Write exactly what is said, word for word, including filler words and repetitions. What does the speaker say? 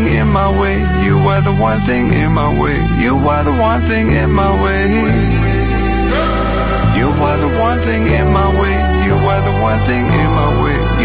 thing in my way. You are the one thing in my way. You are the one thing in my way. You are the one thing in my way. You are the one thing in my way.